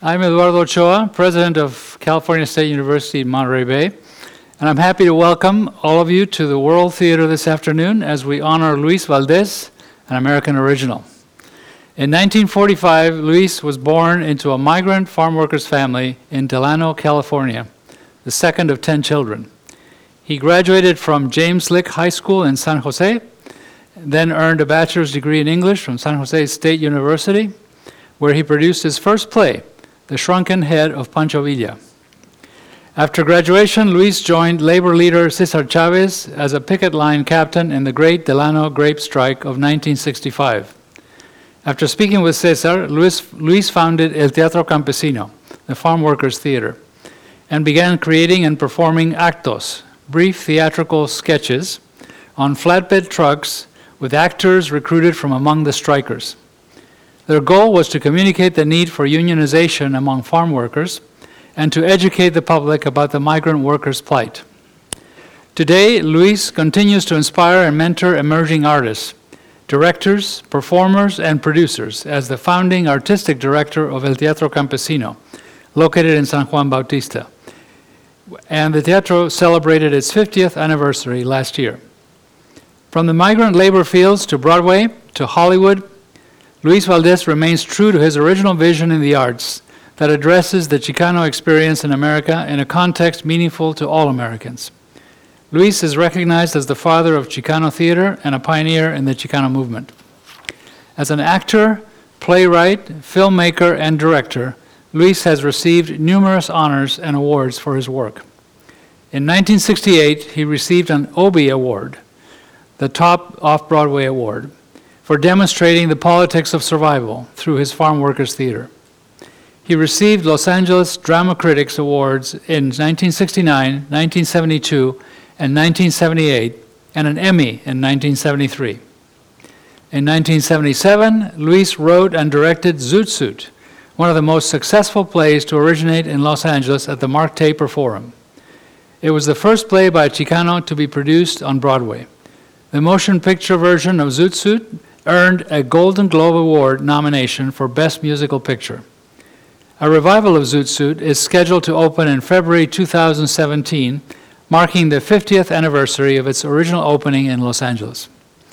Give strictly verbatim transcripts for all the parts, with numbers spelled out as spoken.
I'm Eduardo Ochoa, president of California State University in Monterey Bay, and I'm happy to welcome all of you to the World Theater this afternoon as we honor Luis Valdés, an American original. In nineteen forty-five, Luis was born into a migrant farm workers family in Delano, California, the second of ten children. He graduated from James Lick High School in San Jose, then earned a bachelor's degree in English from San Jose State University, where he produced his first play, The Shrunken Head of Pancho Villa. After graduation, Luis joined labor leader Cesar Chavez as a picket line captain in the Great Delano Grape Strike of nineteen sixty-five. After speaking with Cesar, Luis, Luis founded El Teatro Campesino, the farm workers' theater, and began creating and performing actos, brief theatrical sketches, on flatbed trucks with actors recruited from among the strikers. Their goal was to communicate the need for unionization among farm workers and to educate the public about the migrant workers' plight. Today, Luis continues to inspire and mentor emerging artists, directors, performers, and producers as the founding artistic director of El Teatro Campesino, located in San Juan Bautista. And the teatro celebrated its fiftieth anniversary last year. From the migrant labor fields to Broadway to Hollywood, Luis Valdés remains true to his original vision in the arts that addresses the Chicano experience in America in a context meaningful to all Americans. Luis is recognized as the father of Chicano theater and a pioneer in the Chicano movement. As an actor, playwright, filmmaker, and director, Luis has received numerous honors and awards for his work. In nineteen sixty-eight, he received an Obie Award, the top off-Broadway award, for demonstrating the politics of survival through his farm workers' theater. He received Los Angeles Drama Critics Awards in nineteen sixty-nine, nineteen seventy-two, and nineteen seventy-eight, and an Emmy in nineteen seventy-three. In nineteen seventy-seven, Luis wrote and directed Zoot Suit, one of the most successful plays to originate in Los Angeles at the Mark Taper Forum. It was the first play by a Chicano to be produced on Broadway. The motion picture version of Zoot Suit earned a Golden Globe Award nomination for Best Musical Picture. A revival of Zoot Suit is scheduled to open in February two thousand seventeen, marking the fiftieth anniversary of its original opening in Los Angeles.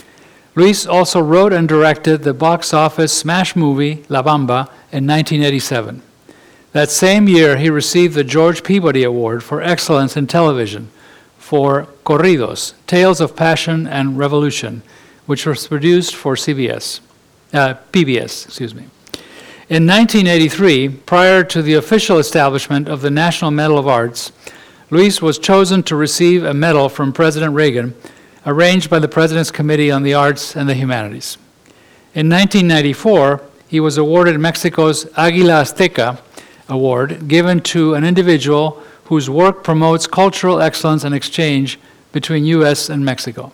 Luis also wrote and directed the box office smash movie La Bamba in nineteen eighty-seven. That same year, he received the George Peabody Award for Excellence in Television for Corridos, Tales of Passion and Revolution, which was produced for C B S, uh, P B S, excuse me. In nineteen eighty-three, prior to the official establishment of the National Medal of Arts, Luis was chosen to receive a medal from President Reagan, arranged by the President's Committee on the Arts and the Humanities. In nineteen ninety-four, he was awarded Mexico's Águila Azteca Award, given to an individual whose work promotes cultural excellence and exchange between U S and Mexico.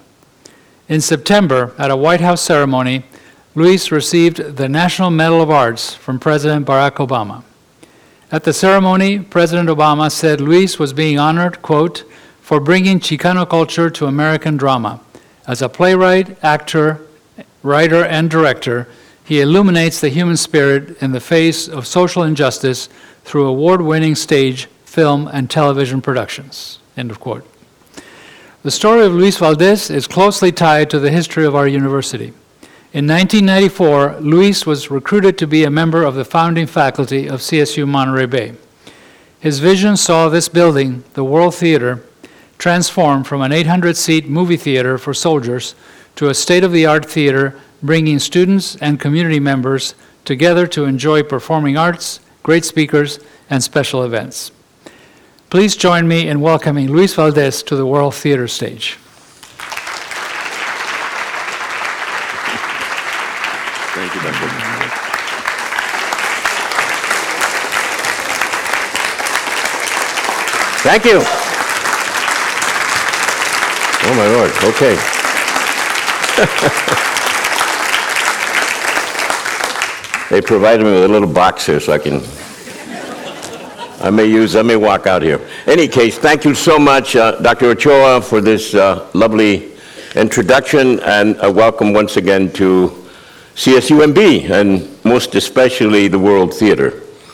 In September, at a White House ceremony, Luis received the National Medal of Arts from President Barack Obama. At the ceremony, President Obama said Luis was being honored, quote, for bringing Chicano culture to American drama. As a playwright, actor, writer, and director, he illuminates the human spirit in the face of social injustice through award-winning stage, film, and television productions, end of quote. The story of Luis Valdés is closely tied to the history of our university. In nineteen ninety-four, Luis was recruited to be a member of the founding faculty of C S U Monterey Bay. His vision saw this building, the World Theater, transform from an eight hundred seat movie theater for soldiers to a state-of-the-art theater bringing students and community members together to enjoy performing arts, great speakers, and special events. Please join me in welcoming Luis Valdés to the World Theater stage. Thank you, Doctor Thank you. Oh, my Lord. Okay. They provided me with a little box here so I can, I may use, I may walk out here. Any case, thank you so much, uh, Doctor Ochoa, for this uh, lovely introduction, and a welcome once again to C S U M B, and most especially the World Theater.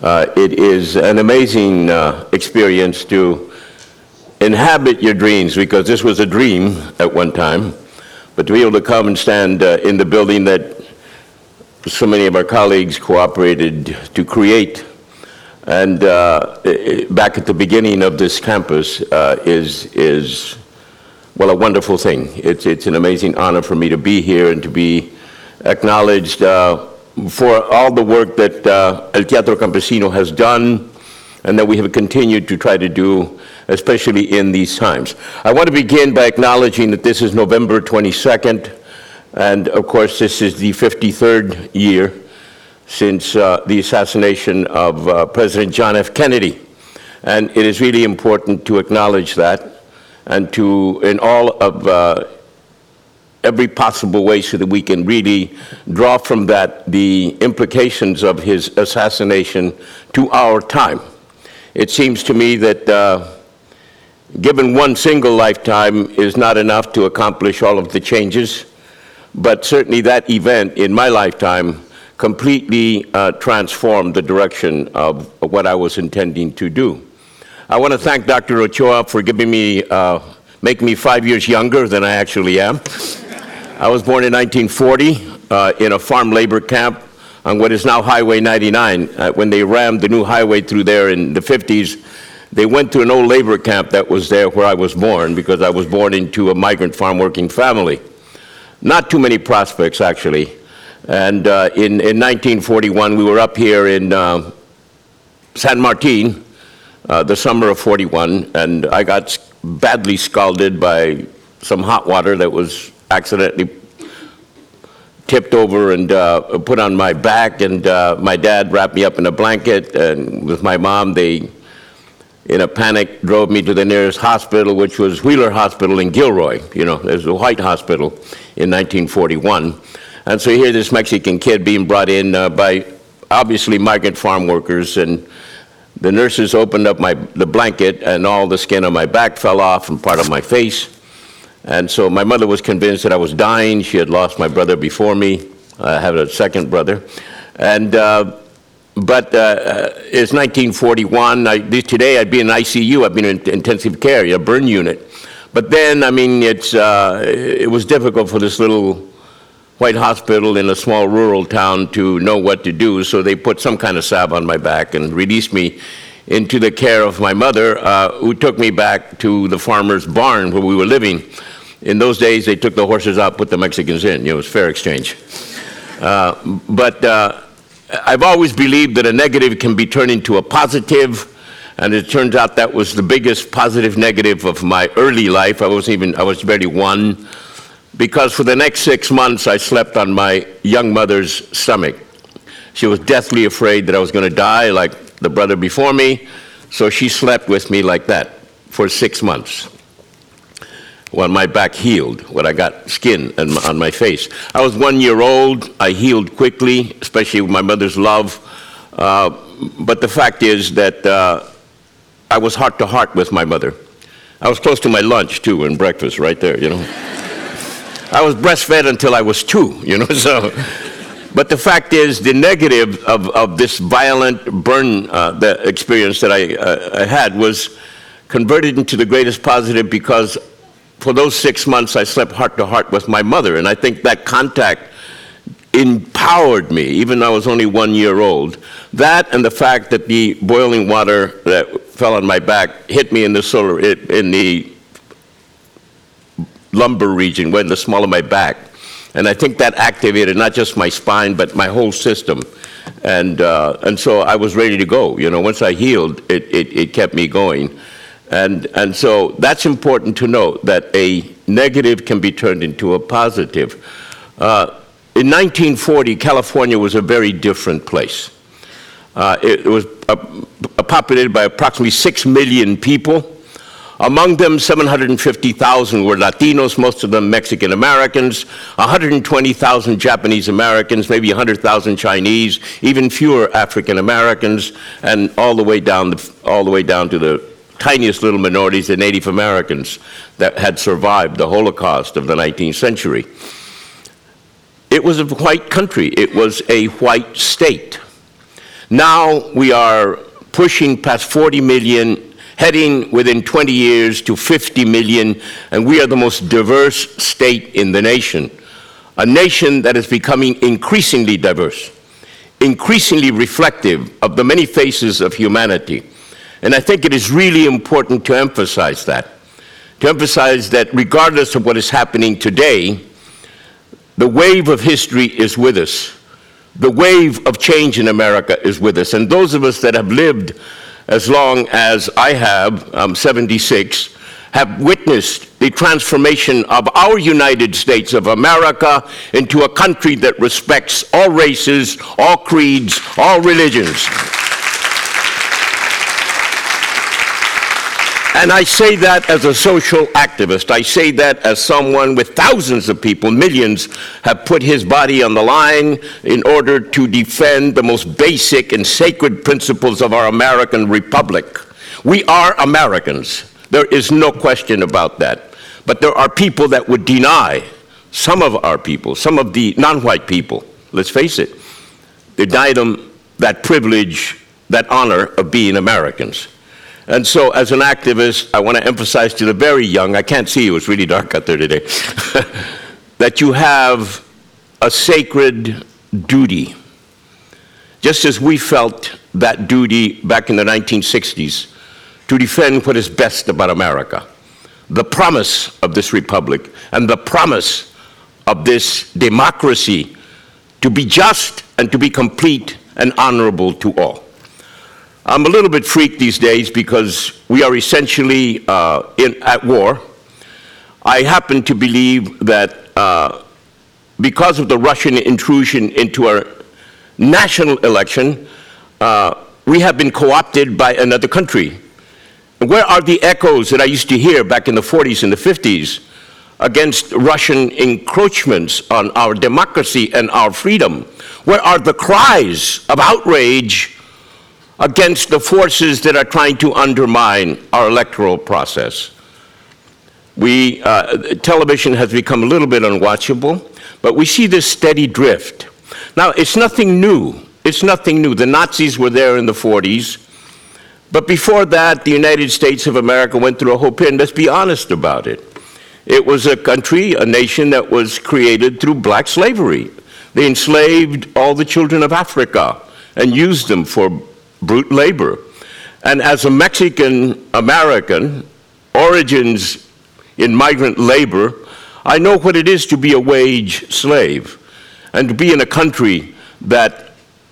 Uh, it is an amazing uh, experience to inhabit your dreams, because this was a dream at one time, but to be able to come and stand uh, in the building that so many of our colleagues cooperated to create, and uh, back at the beginning of this campus uh, is, is, well, a wonderful thing. It's, it's an amazing honor for me to be here and to be acknowledged uh, for all the work that uh, El Teatro Campesino has done and that we have continued to try to do, especially in these times. I want to begin by acknowledging that this is November twenty-second, and of course this is the fifty-third year since uh, the assassination of uh, President John F. Kennedy. And it is really important to acknowledge that and to, in all of uh, every possible way, so that we can really draw from that the implications of his assassination to our time. It seems to me that uh, given one single lifetime is not enough to accomplish all of the changes, but certainly that event in my lifetime completely uh, transformed the direction of what I was intending to do. I want to thank Doctor Ochoa for giving me, uh, making me five years younger than I actually am. I was born in nineteen forty uh, in a farm labor camp on what is now Highway ninety-nine. Uh, when they rammed the new highway through there in the fifties, they went to an old labor camp that was there where I was born, because I was born into a migrant farm working family. Not too many prospects, actually. And uh, in, in nineteen forty-one, we were up here in uh, San Martin, uh, the summer of forty-one, and I got badly scalded by some hot water that was accidentally tipped over and uh, put on my back, and uh, my dad wrapped me up in a blanket, and with my mom, they, in a panic, drove me to the nearest hospital, which was Wheeler Hospital in Gilroy. You know, there's a white hospital in nineteen forty-one. And so here this Mexican kid being brought in uh, by obviously migrant farm workers, and the nurses opened up my, the blanket, and all the skin on my back fell off and part of my face. And so my mother was convinced that I was dying. She had lost my brother before me. I have a second brother. And, uh, but uh, it's nineteen forty-one. I, today I'd be in I C U. I've been in intensive care, a burn unit. But then, I mean, it's, uh, it was difficult for this little white hospital in a small rural town to know what to do. So they put some kind of salve on my back and released me into the care of my mother, uh, who took me back to the farmer's barn where we were living. In those days, they took the horses out, put the Mexicans in. You know, it was fair exchange. Uh, but uh, I've always believed that a negative can be turned into a positive, and it turns out that was the biggest positive negative of my early life. I wasn't even, I was barely one, because for the next six months, I slept on my young mother's stomach. She was deathly afraid that I was going to die like the brother before me, so she slept with me like that for six months while my back healed, when I got skin on my face. I was one year old. I healed quickly, especially with my mother's love. Uh, but the fact is that uh, I was heart to heart with my mother. I was close to my lunch, too, and breakfast right there, you know. I was breastfed until I was two, you know, so. But the fact is, the negative of, of this violent burn uh, the experience that I, uh, I had was converted into the greatest positive, because for those six months I slept heart to heart with my mother, and I think that contact empowered me, even though I was only one year old. That and the fact that the boiling water that fell on my back hit me in the solar, in the lumbar region, where in the small of my back. And I think that activated not just my spine, but my whole system. And uh, and so I was ready to go. You know, once I healed, it, it, it kept me going. And, and so that's important to note, that a negative can be turned into a positive. Uh, in nineteen forty, California was a very different place. Uh, it, it was uh, populated by approximately six million people. Among them, seven hundred fifty thousand were Latinos, most of them Mexican Americans, one hundred twenty thousand Japanese Americans, maybe one hundred thousand Chinese, even fewer African Americans, and all the way down, the, all the way down to the tiniest little minorities, the Native Americans that had survived the Holocaust of the nineteenth century. It was a white country. It was a white state. Now we are pushing past forty million, heading within twenty years to fifty million, and we are the most diverse state in the nation. A nation that is becoming increasingly diverse, increasingly reflective of the many faces of humanity. And I think it is really important to emphasize that, to emphasize that regardless of what is happening today, the wave of history is with us. The wave of change in America is with us. And those of us that have lived as long as I have, I'm seventy-six, have witnessed the transformation of our United States of America into a country that respects all races, all creeds, all religions. And I say that as a social activist. I say that as someone with thousands of people, millions, have put his body on the line in order to defend the most basic and sacred principles of our American republic. We are Americans. There is no question about that. But there are people that would deny, some of our people, some of the non-white people, let's face it, deny them that privilege, that honor of being Americans. And so as an activist, I want to emphasize to the very young, I can't see you, it's really dark out there today, that you have a sacred duty. Just as we felt that duty back in the nineteen sixties, to defend what is best about America, the promise of this republic, and the promise of this democracy to be just and to be complete and honorable to all. I'm a little bit freaked these days because we are essentially uh, in, at war. I happen to believe that uh, because of the Russian intrusion into our national election, uh, we have been co-opted by another country. Where are the echoes that I used to hear back in the forties and the fifties against Russian encroachments on our democracy and our freedom? Where are the cries of outrage against the forces that are trying to undermine our electoral process? We, uh, television has become a little bit unwatchable, but we see this steady drift. Now, it's nothing new. It's nothing new. The Nazis were there in the forties. But before that, the United States of America went through a whole period. Let's be honest about it. It was a country, a nation that was created through black slavery. They enslaved all the children of Africa and used them for brute labor. And as a Mexican American, origins in migrant labor, I know what it is to be a wage slave and to be in a country that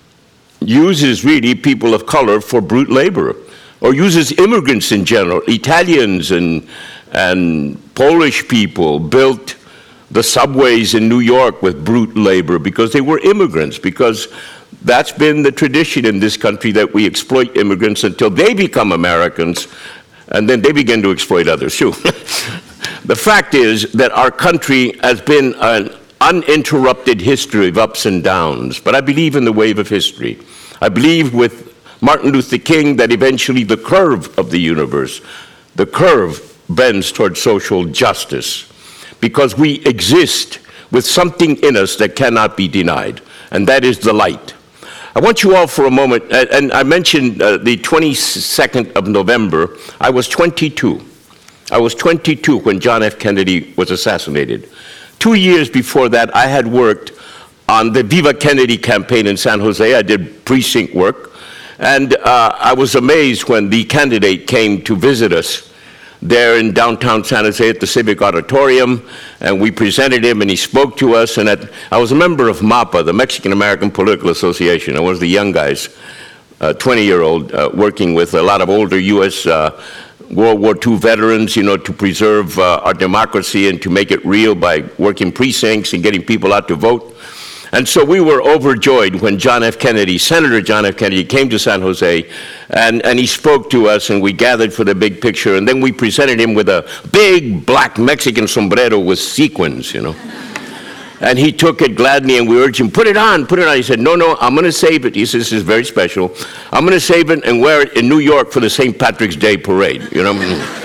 uses really people of color for brute labor, or uses immigrants in general. Italians and, and Polish people built the subways in New York with brute labor because they were immigrants, because that's been the tradition in this country, that we exploit immigrants until they become Americans, and then they begin to exploit others too. The fact is that our country has been an uninterrupted history of ups and downs, but I believe in the wave of history. I believe with Martin Luther King that eventually the curve of the universe, the curve bends towards social justice, because we exist with something in us that cannot be denied, and that is the light. I want you all for a moment, and I mentioned uh, the twenty-second of November. I was twenty-two. I was twenty-two when John F. Kennedy was assassinated. Two years before that, I had worked on the Viva Kennedy campaign in San Jose. I did precinct work. And uh, I was amazed when the candidate came to visit us there in downtown San Jose at the Civic Auditorium, and we presented him, and he spoke to us. And at, I was a member of MAPA, the Mexican American Political Association. I was the young guys, uh, twenty-year-old, uh, working with a lot of older U S uh, World War Two veterans, you know, to preserve uh, our democracy and to make it real by working precincts and getting people out to vote. And so we were overjoyed when John F. Kennedy, Senator John F. Kennedy, came to San Jose, and, and he spoke to us, and we gathered for the big picture, and then we presented him with a big black Mexican sombrero with sequins, you know. And he took it gladly, and we urged him, put it on, put it on. He said, no, no, I'm going to save it. He says, this is very special. I'm going to save it and wear it in New York for the Saint Patrick's Day parade, you know.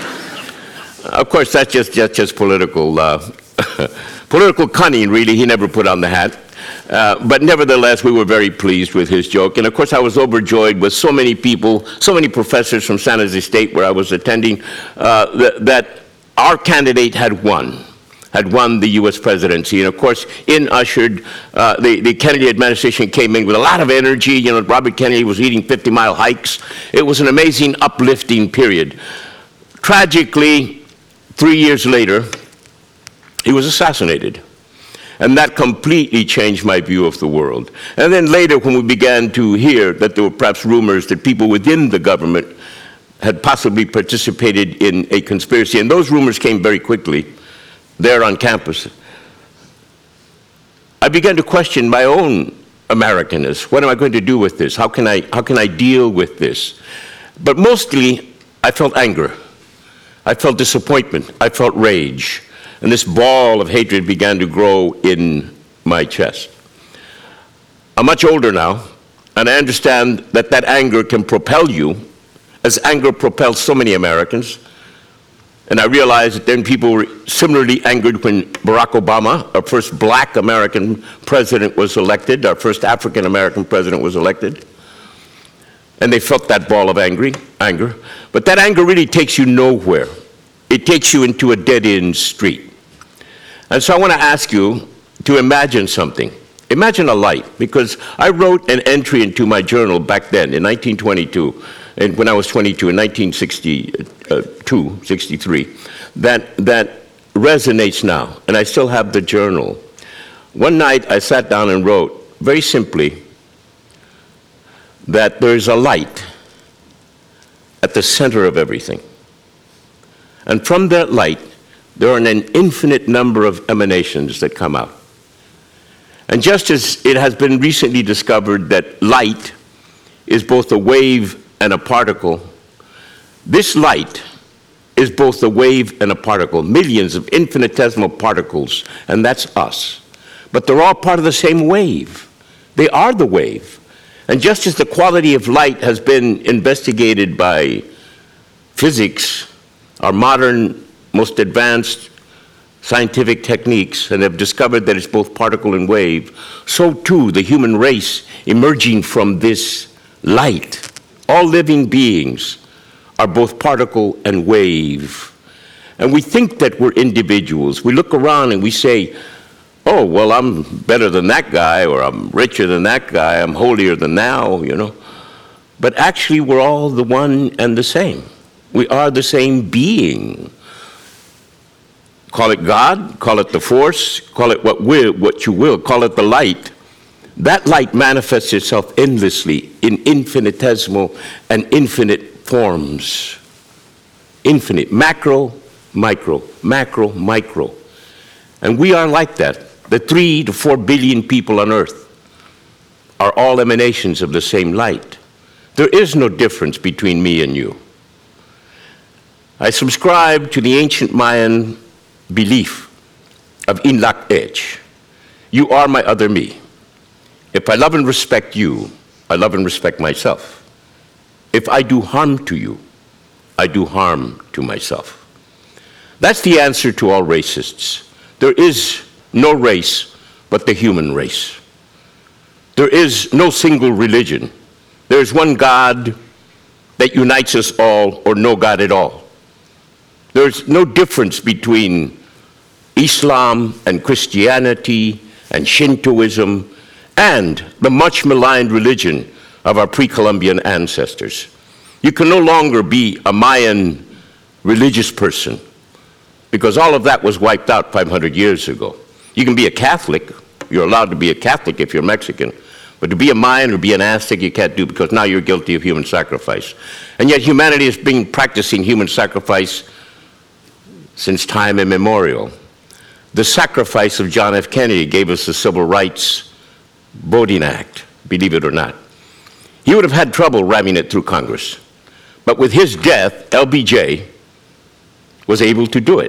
Of course, that's just, just, just political, uh, political cunning, really. He never put on the hat. Uh, but nevertheless, we were very pleased with his joke. And of course, I was overjoyed with so many people, so many professors from San Jose State where I was attending, uh, th- that our candidate had won, had won the U S presidency. And of course, in ushered, uh, the, the Kennedy administration came in with a lot of energy. You know, Robert Kennedy was leading fifty-mile hikes. It was an amazing, uplifting period. Tragically, three years later, he was assassinated. And that completely changed my view of the world. And then later, when we began to hear that there were perhaps rumors that people within the government had possibly participated in a conspiracy, and those rumors came very quickly there on campus, I began to question my own Americanness. What am I going to do with this? How can I, how can I deal with this? But mostly, I felt anger. I felt disappointment. I felt rage. And this ball of hatred began to grow in my chest. I'm much older now, and I understand that that anger can propel you, as anger propels so many Americans. And I realized that then people were similarly angered when Barack Obama, our first black American president, was elected, our first African American president was elected. And they felt that ball of angry, anger. But that anger really takes you nowhere. It takes you into a dead-end street. And so I want to ask you to imagine something. Imagine a light, because I wrote an entry into my journal back then in nineteen twenty-two, and when I was twenty-two, in nineteen sixty-two, sixty-three, that, that resonates now, and I still have the journal. One night I sat down and wrote, very simply, that there's a light at the center of everything. And from that light, there are an infinite number of emanations that come out. And just as it has been recently discovered that light is both a wave and a particle, this light is both a wave and a particle, millions of infinitesimal particles, and that's us. But they're all part of the same wave. They are the wave. And just as the quality of light has been investigated by physics, our modern most advanced scientific techniques, and have discovered that it's both particle and wave, so too the human race emerging from this light. All living beings are both particle and wave. And we think that we're individuals. We look around and we say, oh, well, I'm better than that guy, or I'm richer than that guy, I'm holier than thou, you know. But actually, we're all the one and the same. We are the same being. Call it God, call it the force, call it what will, what you will, call it the light. That light manifests itself endlessly in infinitesimal and infinite forms. Infinite, macro, micro, macro, micro. And we are like that. The three to four billion people on earth are all emanations of the same light. There is no difference between me and you. I subscribe to the ancient Mayan belief of Inlak Ech. You are my other me. If I love and respect you, I love and respect myself. If I do harm to you, I do harm to myself. That's the answer to all racists. There is no race but the human race. There is no single religion. There is one God that unites us all, or no God at all. There's no difference between Islam and Christianity and Shintoism and the much maligned religion of our pre-Columbian ancestors. You can no longer be a Mayan religious person because all of that was wiped out five hundred years ago. You can be a Catholic. You're allowed to be a Catholic if you're Mexican. But to be a Mayan or be an Aztec, you can't do because now you're guilty of human sacrifice. And yet humanity has been practicing human sacrifice since time immemorial. The sacrifice of John F. Kennedy gave us the Civil Rights Voting Act, believe it or not. He would have had trouble ramming it through Congress. But with his death, L B J was able to do it.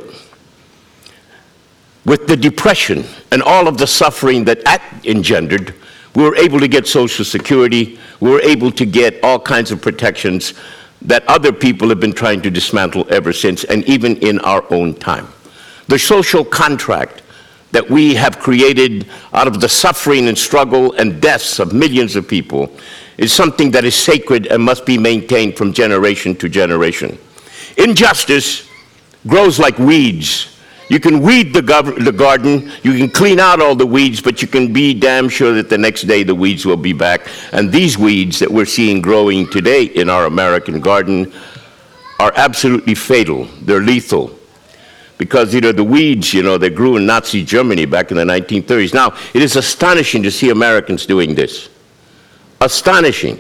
With the Depression and all of the suffering that that engendered, we were able to get Social Security, we were able to get all kinds of protections that other people have been trying to dismantle ever since, and even in our own time. The social contract that we have created out of the suffering and struggle and deaths of millions of people is something that is sacred and must be maintained from generation to generation. Injustice grows like weeds. You can weed the, gov- the garden, you can clean out all the weeds, but you can be damn sure that the next day the weeds will be back. And these weeds that we're seeing growing today in our American garden are absolutely fatal. They're lethal. Because, you know, the weeds, you know, that grew in Nazi Germany back in the nineteen thirties. Now, it is astonishing to see Americans doing this. Astonishing.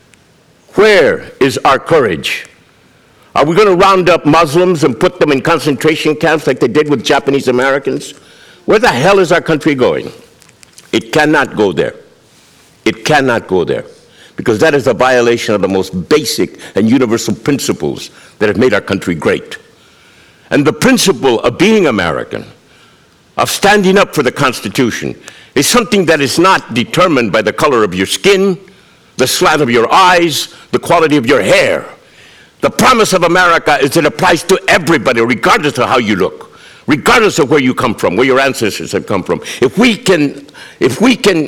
Where is our courage? Are we going to round up Muslims and put them in concentration camps like they did with Japanese Americans? Where the hell is our country going? It cannot go there. It cannot go there. Because that is a violation of the most basic and universal principles that have made our country great. And the principle of being American, of standing up for the Constitution, is something that is not determined by the color of your skin, the slant of your eyes, the quality of your hair. The promise of America is it applies to everybody, regardless of how you look, regardless of where you come from, where your ancestors have come from. If we can, if we can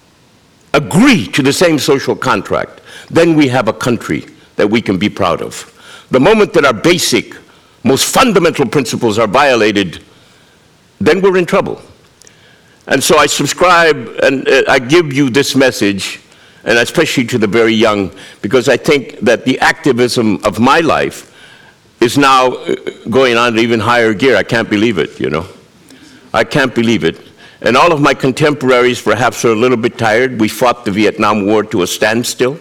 agree to the same social contract, then we have a country that we can be proud of. The moment that our basic, most fundamental principles are violated, then we're in trouble. And so I subscribe and uh, I give you this message, and especially to the very young, because I think that the activism of my life is now going on to even higher gear. I can't believe it, you know. I can't believe it. And all of my contemporaries perhaps are a little bit tired. We fought the Vietnam War to a standstill.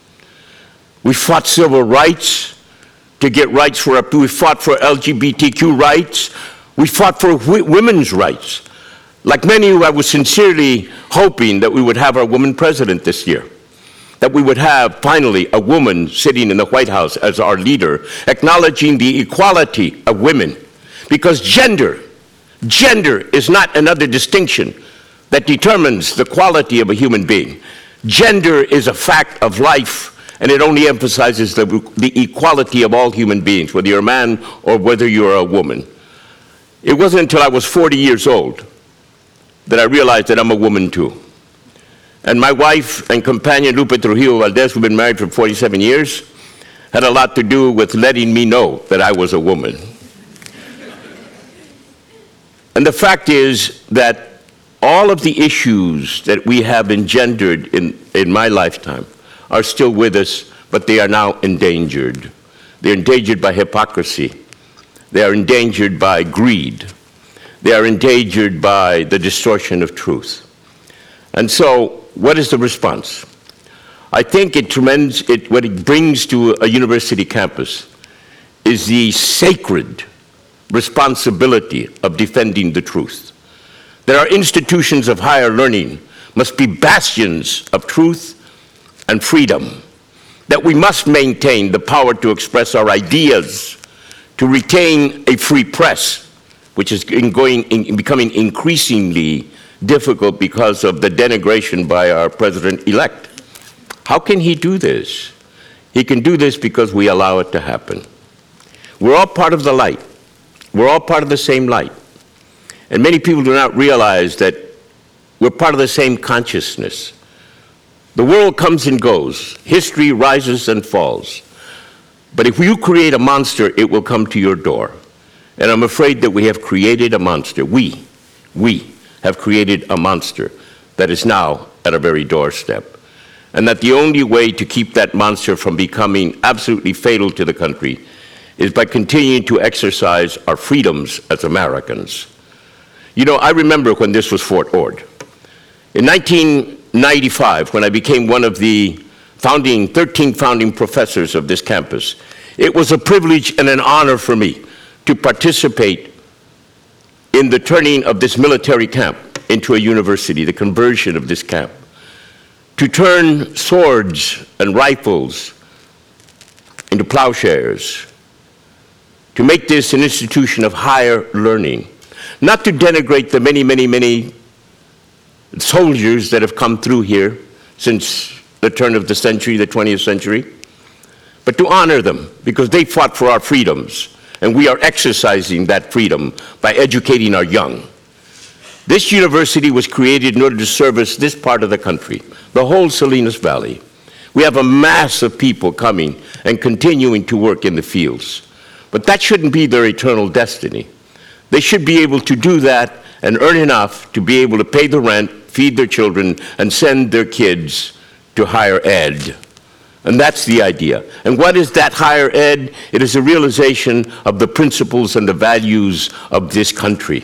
We fought civil rights to get rights for our, we fought for L G B T Q rights. We fought for w- women's rights. Like many, I was sincerely hoping that we would have our woman president this year, that we would have finally a woman sitting in the White House as our leader, acknowledging the equality of women. Because gender, gender is not another distinction that determines the quality of a human being. Gender is a fact of life, and it only emphasizes the, the equality of all human beings, whether you're a man or whether you're a woman. It wasn't until I was forty years old that I realized that I'm a woman too. And my wife and companion, Lupe Trujillo Valdez, who've been married for forty-seven years, had a lot to do with letting me know that I was a woman. And the fact is that all of the issues that we have engendered in, in my lifetime are still with us, but they are now endangered. They're endangered by hypocrisy. They are endangered by greed. They are endangered by the distortion of truth. And so, what is the response? I think it tremendous, it, what it brings to a university campus is the sacred responsibility of defending the truth. That our institutions of higher learning must be bastions of truth and freedom. That we must maintain the power to express our ideas, to retain a free press, which is in going, in becoming increasingly difficult because of the denigration by our president-elect. How can he do this? He can do this because we allow it to happen. We're all part of the light. We're all part of the same light. And many people do not realize that we're part of the same consciousness. The world comes and goes. History rises and falls. But if you create a monster, it will come to your door. And I'm afraid that we have created a monster. We, we have created a monster that is now at our very doorstep. And that the only way to keep that monster from becoming absolutely fatal to the country is by continuing to exercise our freedoms as Americans. You know, I remember when this was Fort Ord. In nineteen ninety-five, when I became one of the founding, thirteen founding professors of this campus, it was a privilege and an honor for me to participate in the turning of this military camp into a university, the conversion of this camp, to turn swords and rifles into plowshares, to make this an institution of higher learning, not to denigrate the many, many, many soldiers that have come through here since the turn of the century, the twentieth century, but to honor them because they fought for our freedoms, and we are exercising that freedom by educating our young. This university was created in order to service this part of the country, the whole Salinas Valley. We have a mass of people coming and continuing to work in the fields. But that shouldn't be their eternal destiny. They should be able to do that and earn enough to be able to pay the rent, feed their children, and send their kids to higher ed. And that's the idea. And what is that higher ed? It is a realization of the principles and the values of this country.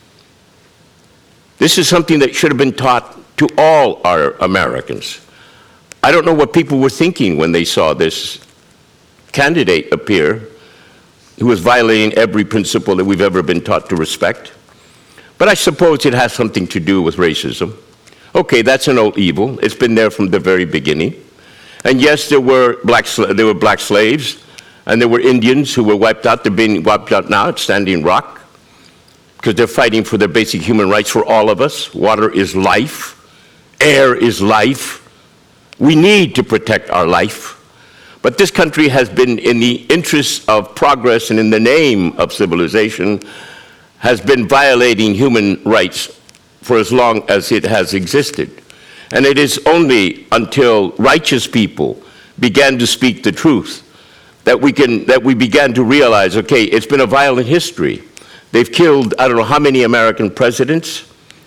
This is something that should have been taught to all our Americans. I don't know what people were thinking when they saw this candidate appear who was violating every principle that we've ever been taught to respect. But I suppose it has something to do with racism. Okay, that's an old evil. It's been there from the very beginning. And yes, there were black, there were black slaves, and there were Indians who were wiped out. They're being wiped out now at Standing Rock because they're fighting for their basic human rights for all of us. Water is life. Air is life. We need to protect our life. But this country has been, in the interest of progress and in the name of civilization, has been violating human rights for as long as it has existed. And it is only until righteous people began to speak the truth that we can, that we began to realize, okay, it's been a violent history. They've killed, I don't know how many American presidents.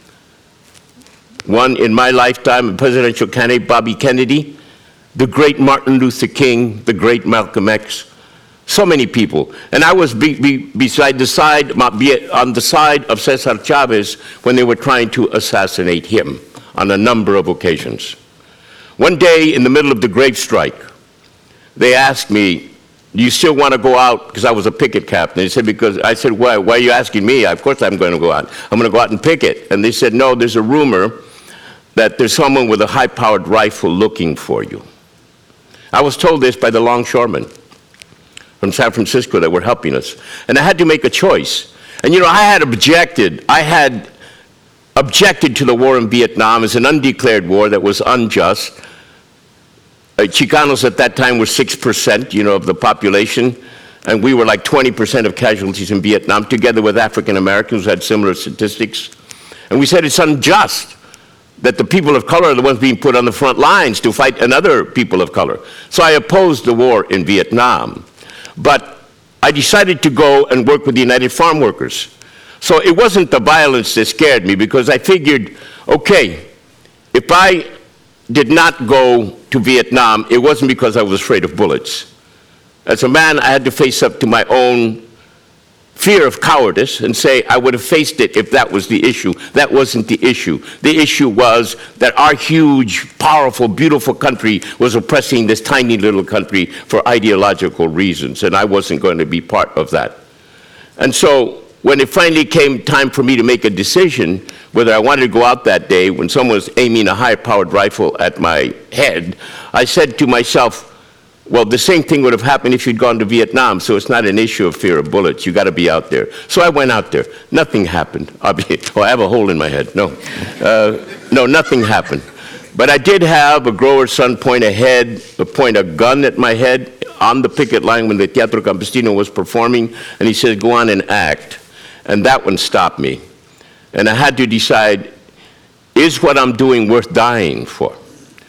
One in my lifetime, a presidential candidate, Bobby Kennedy, the great Martin Luther King, the great Malcolm X, so many people. And I was be, be, beside the side, on the side of Cesar Chavez when they were trying to assassinate him on a number of occasions. One day in the middle of the grave strike, they asked me, do you still want to go out? Because I was a picket captain. They said, because I said, why? Why are you asking me? Of course I'm going to go out. I'm going to go out and picket. And they said, no, there's a rumor that there's someone with a high-powered rifle looking for you. I was told this by the longshoremen from San Francisco that were helping us. And I had to make a choice. And you know, I had objected. I had objected to the war in Vietnam as an undeclared war that was unjust. Uh, Chicanos at that time were six percent, you know, of the population, and we were like twenty percent of casualties in Vietnam, together with African Americans who had similar statistics. And we said it's unjust that the people of color are the ones being put on the front lines to fight another people of color. So I opposed the war in Vietnam. But I decided to go and work with the United Farm Workers. So it wasn't the violence that scared me, because I figured, okay, if I did not go to Vietnam, it wasn't because I was afraid of bullets. As a man, I had to face up to my own fear of cowardice and say I would have faced it if that was the issue. That wasn't the issue. The issue was that our huge, powerful, beautiful country was oppressing this tiny little country for ideological reasons, and I wasn't going to be part of that. And so when it finally came time for me to make a decision whether I wanted to go out that day, when someone was aiming a high-powered rifle at my head, I said to myself, well, the same thing would have happened if you'd gone to Vietnam, so it's not an issue of fear of bullets. You got to be out there. So I went out there. Nothing happened. Oh, I have a hole in my head. No. Uh, no, nothing happened. But I did have a grower's son point a head, point a gun at my head on the picket line when the Teatro Campesino was performing, and he said, go on and act. And that one stopped me. And I had to decide, is what I'm doing worth dying for?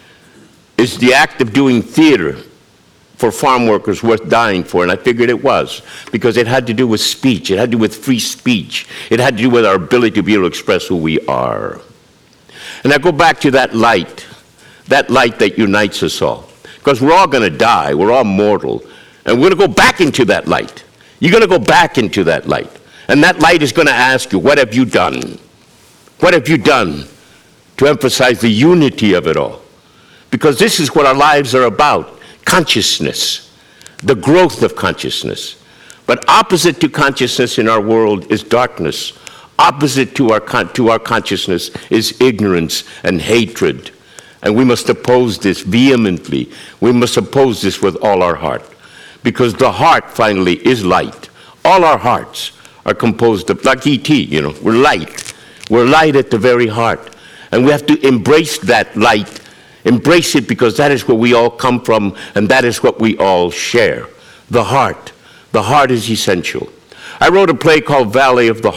Is the act of doing theater for farm workers worth dying for? And I figured it was, because it had to do with speech. It had to do with free speech. It had to do with our ability to be able to express who we are. And I go back to that light, that light that unites us all. Because we're all going to die. We're all mortal. And we're going to go back into that light. You're going to go back into that light. And that light is going to ask you, what have you done? What have you done to emphasize the unity of it all? Because this is what our lives are about. Consciousness, the growth of consciousness. But opposite to consciousness in our world is darkness. Opposite to our, con- to our consciousness is ignorance and hatred. And we must oppose this vehemently. We must oppose this with all our heart. Because the heart, finally, is light. All our hearts are composed of, like E T, you know, we're light. We're light at the very heart. And we have to embrace that light. Embrace it, because that is where we all come from, and that is what we all share. The heart. The heart is essential. I wrote a play called Valley of the Heart.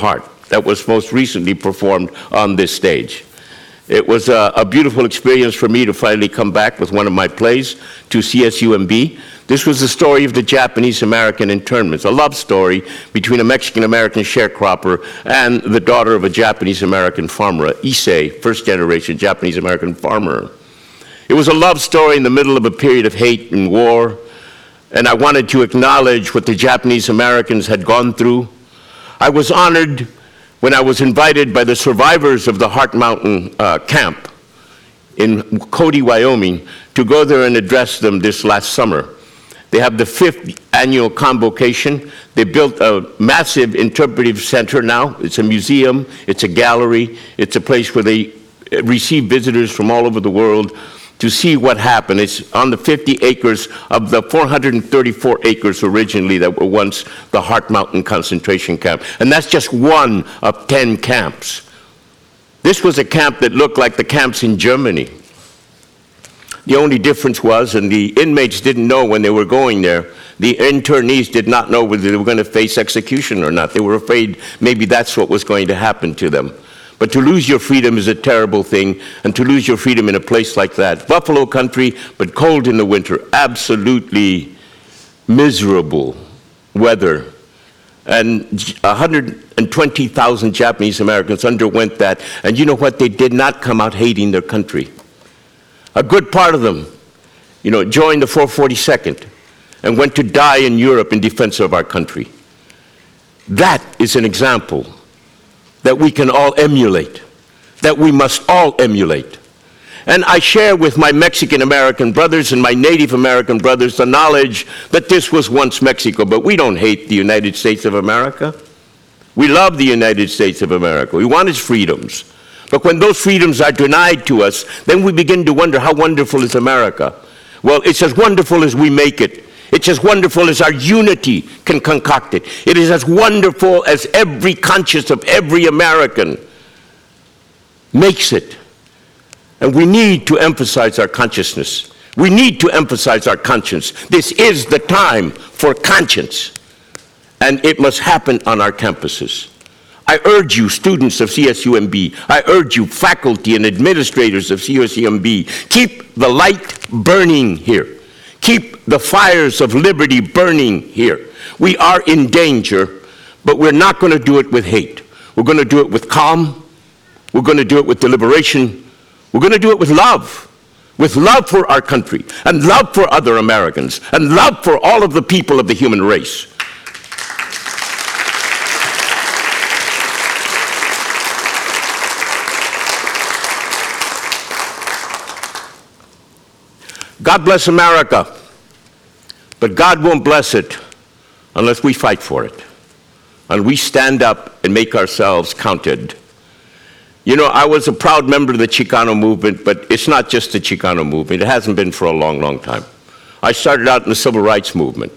that was most recently performed on this stage. It was a, a beautiful experience for me to finally come back with one of my plays to C S U M B. This was the story of the Japanese-American internments, a love story between a Mexican-American sharecropper and the daughter of a Japanese-American farmer, Issei, first-generation Japanese-American farmer. It was a love story in the middle of a period of hate and war, and I wanted to acknowledge what the Japanese Americans had gone through. I was honored when I was invited by the survivors of the Heart Mountain uh, camp in Cody, Wyoming, to go there and address them this last summer. They have the fifth annual convocation. They built a massive interpretive center now. It's a museum, it's a gallery, it's a place where they receive visitors from all over the world to see what happened. It's on the fifty acres of the four hundred thirty-four acres originally that were once the Heart Mountain concentration camp. And that's just one of ten camps. This was a camp that looked like the camps in Germany. The only difference was, and the inmates didn't know when they were going there, the internees did not know whether they were going to face execution or not. They were afraid maybe that's what was going to happen to them. But to lose your freedom is a terrible thing, and to lose your freedom in a place like that, buffalo country, but cold in the winter, absolutely miserable weather. And one hundred twenty thousand Japanese Americans underwent that, and you know what? They did not come out hating their country. A good part of them, you know, joined the four forty-second and went to die in Europe in defense of our country. That is an example that we can all emulate, that we must all emulate. And I share with my Mexican-American brothers and my Native American brothers the knowledge that this was once Mexico, but we don't hate the United States of America. We love the United States of America. We want its freedoms. But when those freedoms are denied to us, then we begin to wonder, how wonderful is America? Well, it's as wonderful as we make it. It's as wonderful as our unity can concoct it. It is as wonderful as every conscience of every American makes it. And we need to emphasize our consciousness. We need to emphasize our conscience. This is the time for conscience, and it must happen on our campuses. I urge you, students of C S U M B, I urge you, faculty and administrators of C S U M B, keep the light burning here. Keep the fires of liberty burning here. We are in danger, but we're not going to do it with hate. We're going to do it with calm. We're going to do it with deliberation. We're going to do it with love, with love for our country, and love for other Americans, and love for all of the people of the human race. God bless America, but God won't bless it unless we fight for it, and we stand up and make ourselves counted. You know, I was a proud member of the Chicano movement, but it's not just the Chicano movement. It hasn't been for a long, long time. I started out in the civil rights movement.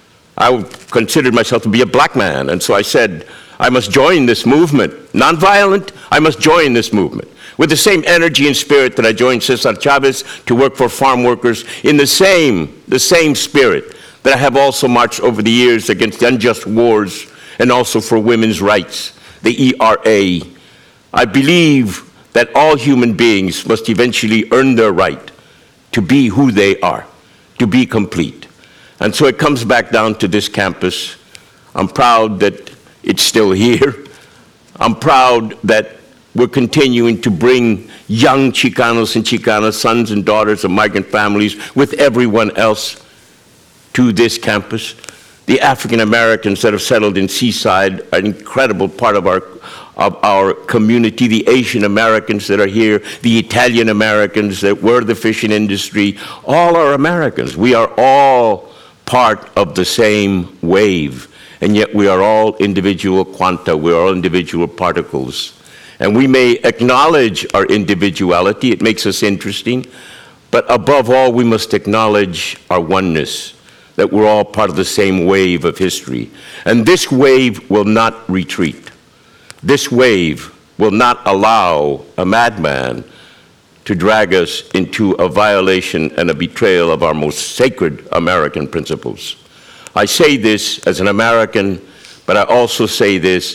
I considered myself to be a black man, and so I said, I must join this movement. Nonviolent, I must join this movement. With the same energy and spirit that I joined Cesar Chavez to work for farm workers, in the same, the same spirit that I have also marched over the years against unjust wars and also for women's rights, the E R A. I believe that all human beings must eventually earn their right to be who they are, to be complete. And so it comes back down to this campus. I'm proud that it's still here. I'm proud that we're continuing to bring young Chicanos and Chicanas, sons and daughters of migrant families, with everyone else to this campus. The African Americans that have settled in Seaside are an incredible part of our, of our community. The Asian Americans that are here, the Italian Americans that were the fishing industry, all are Americans. We are all part of the same wave, and yet we are all individual quanta. We are all individual particles. And we may acknowledge our individuality, it makes us interesting, but above all, we must acknowledge our oneness, that we're all part of the same wave of history. And this wave will not retreat. This wave will not allow a madman to drag us into a violation and a betrayal of our most sacred American principles. I say this as an American, but I also say this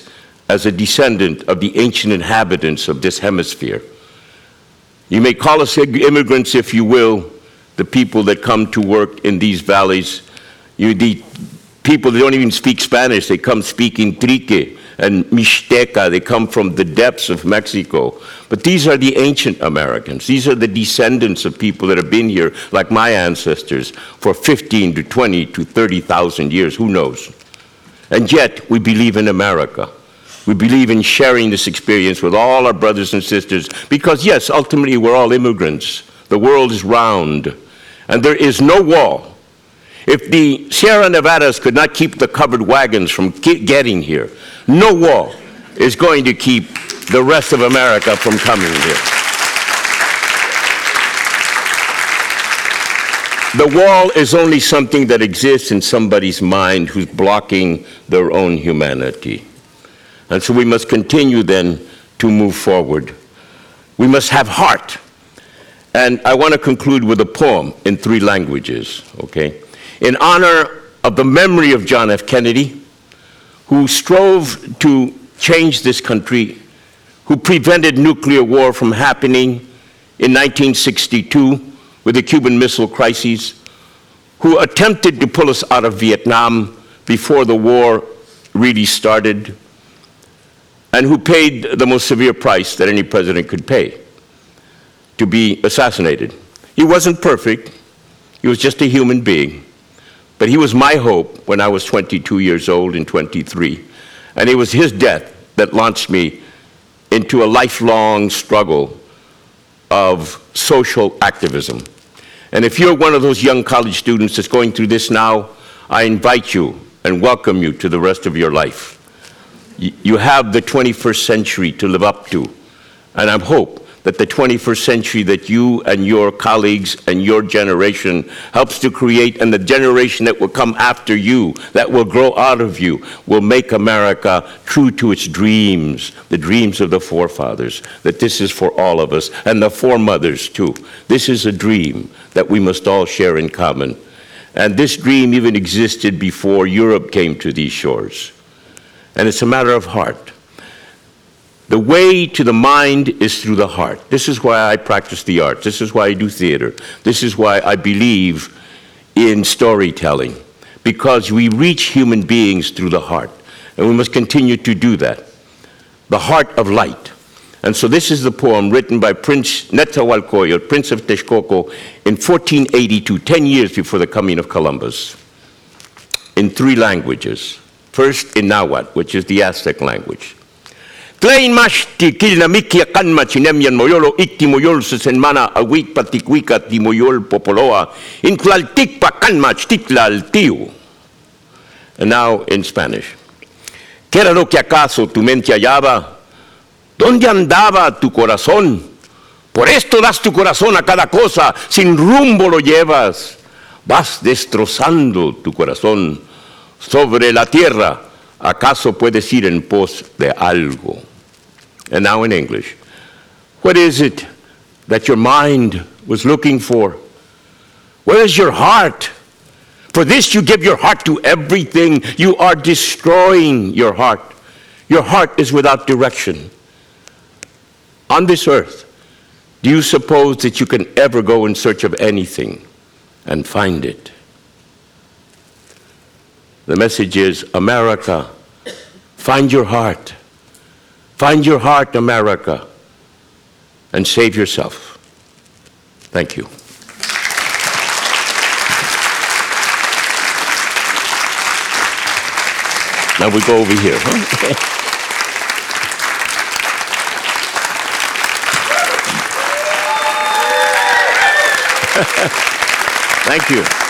as a descendant of the ancient inhabitants of this hemisphere. You may call us immigrants if you will, the people that come to work in these valleys. You, the people that don't even speak Spanish, they come speaking Trique and Mixteca. They come from the depths of Mexico. But these are the ancient Americans. These are the descendants of people that have been here, like my ancestors, for fifteen to twenty to thirty thousand years, who knows? And yet, we believe in America. We believe in sharing this experience with all our brothers and sisters, because yes, ultimately we're all immigrants. The world is round, and there is no wall. If the Sierra Nevadas could not keep the covered wagons from getting here, no wall is going to keep the rest of America from coming here. The wall is only something that exists in somebody's mind who's blocking their own humanity. And so we must continue then to move forward. We must have heart. And I want to conclude with a poem in three languages, okay? In honor of the memory of John F. Kennedy, who strove to change this country, who prevented nuclear war from happening in nineteen sixty-two with the Cuban Missile Crisis, who attempted to pull us out of Vietnam before the war really started, and who paid the most severe price that any president could pay, to be assassinated. He wasn't perfect. He was just a human being. But he was my hope when I was twenty-two years old and twenty-three. And it was his death that launched me into a lifelong struggle of social activism. And if you're one of those young college students that's going through this now, I invite you and welcome you to the rest of your life. You have the twenty-first century to live up to. And I hope that the twenty-first century that you and your colleagues and your generation helps to create, and the generation that will come after you, that will grow out of you, will make America true to its dreams, the dreams of the forefathers, that this is for all of us, and the foremothers too. This is a dream that we must all share in common. And this dream even existed before Europe came to these shores. And it's a matter of heart. The way to the mind is through the heart. This is why I practice the arts. This is why I do theater. This is why I believe in storytelling, because we reach human beings through the heart, and we must continue to do that. The heart of light. And so this is the poem written by Prince Netzahualcoyotl, Prince of Texcoco, in fourteen eighty-two, ten years before the coming of Columbus, in three languages. First in Nahuatl, which is the Aztec language. Tlain mashti kilna mikia kanma chinemyan moyolo ikti moyol sesenmana awik patikwika ti moyol popoloa intlaltikpa kanma chtitlal tiu. And now in Spanish. ¿Qué era lo que acaso tu mente hallaba? ¿Dónde andaba tu corazón? Por esto das tu corazón a cada cosa, sin rumbo lo llevas. Vas destrozando tu corazón. Sobre la tierra, ¿acaso puedes ir en pos de algo? And now in English. What is it that your mind was looking for? Where is your heart? For this you give your heart to everything. You are destroying your heart. Your heart is without direction. On this earth, do you suppose that you can ever go in search of anything and find it? The message is, America, find your heart. Find your heart, America, and save yourself. Thank you. Now we go over here. Thank you.